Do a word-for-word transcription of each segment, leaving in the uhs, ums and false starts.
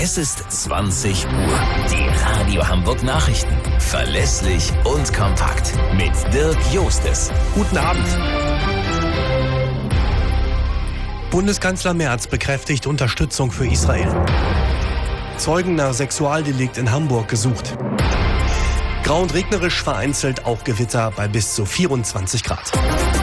Es ist zwanzig Uhr. Die Radio Hamburg Nachrichten. Verlässlich und kompakt. Mit Dirk Jostes. Guten Abend. Bundeskanzler Merz bekräftigt Unterstützung für Israel. Zeugen nach Sexualdelikt in Hamburg gesucht. Grau und regnerisch, vereinzelt auch Gewitter bei bis zu vierundzwanzig Grad.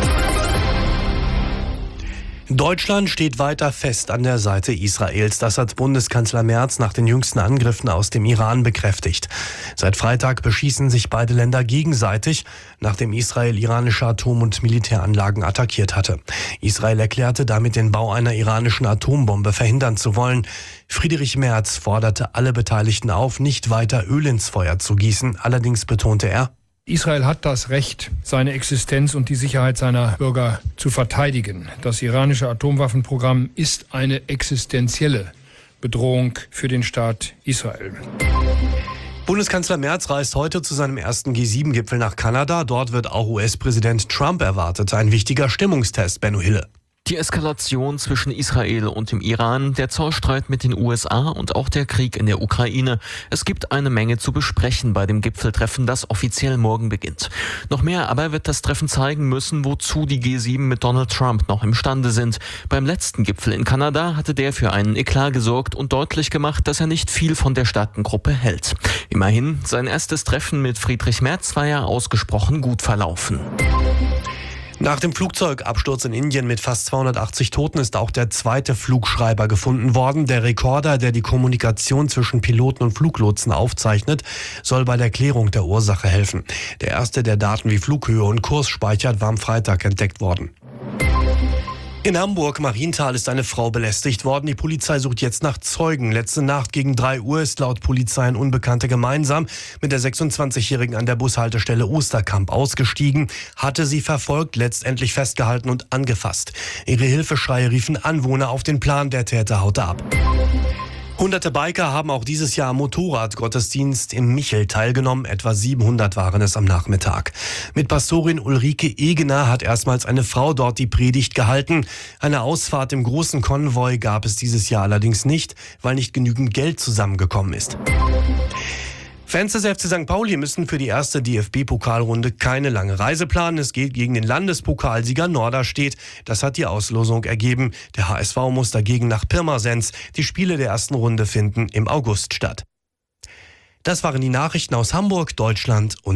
Deutschland steht weiter fest an der Seite Israels. Das hat Bundeskanzler Merz nach den jüngsten Angriffen aus dem Iran bekräftigt. Seit Freitag beschießen sich beide Länder gegenseitig, nachdem Israel iranische Atom- und Militäranlagen attackiert hatte. Israel erklärte damit den Bau einer iranischen Atombombe verhindern zu wollen. Friedrich Merz forderte alle Beteiligten auf, nicht weiter Öl ins Feuer zu gießen. Allerdings betonte er: Israel hat das Recht, seine Existenz und die Sicherheit seiner Bürger zu verteidigen. Das iranische Atomwaffenprogramm ist eine existenzielle Bedrohung für den Staat Israel. Bundeskanzler Merz reist heute zu seinem ersten G sieben Gipfel nach Kanada. Dort wird auch U S-Präsident Trump erwartet. Ein wichtiger Stimmungstest, Benno Hille. Die Eskalation zwischen Israel und dem Iran, der Zollstreit mit den U S A und auch der Krieg in der Ukraine. Es gibt eine Menge zu besprechen bei dem Gipfeltreffen, das offiziell morgen beginnt. Noch mehr aber wird das Treffen zeigen müssen, wozu die G sieben mit Donald Trump noch imstande sind. Beim letzten Gipfel in Kanada hatte der für einen Eklat gesorgt und deutlich gemacht, dass er nicht viel von der Staatengruppe hält. Immerhin, sein erstes Treffen mit Friedrich Merz war ja ausgesprochen gut verlaufen. Nach dem Flugzeugabsturz in Indien mit fast zweihundertachtzig Toten ist auch der zweite Flugschreiber gefunden worden. Der Rekorder, der die Kommunikation zwischen Piloten und Fluglotsen aufzeichnet, soll bei der Klärung der Ursache helfen. Der erste, der Daten wie Flughöhe und Kurs speichert, war am Freitag entdeckt worden. In Hamburg-Marienthal ist eine Frau belästigt worden. Die Polizei sucht jetzt nach Zeugen. Letzte Nacht gegen drei Uhr ist laut Polizei ein Unbekannter gemeinsam mit der sechsundzwanzigjährigen an der Bushaltestelle Osterkamp ausgestiegen, hatte sie verfolgt, letztendlich festgehalten und angefasst. Ihre Hilfeschreie riefen Anwohner auf den Plan, der Täter haute ab. Hunderte Biker haben auch dieses Jahr am Motorradgottesdienst im Michel teilgenommen. Etwa siebenhundert waren es am Nachmittag. Mit Pastorin Ulrike Egener hat erstmals eine Frau dort die Predigt gehalten. Eine Ausfahrt im großen Konvoi gab es dieses Jahr allerdings nicht, weil nicht genügend Geld zusammengekommen ist. Fans des F C Sankt Pauli müssen für die erste D F B-Pokalrunde keine lange Reise planen. Es geht gegen den Landespokalsieger Norderstedt. Das hat die Auslosung ergeben. Der H S V muss dagegen nach Pirmasens. Die Spiele der ersten Runde finden im August statt. Das waren die Nachrichten aus Hamburg, Deutschland und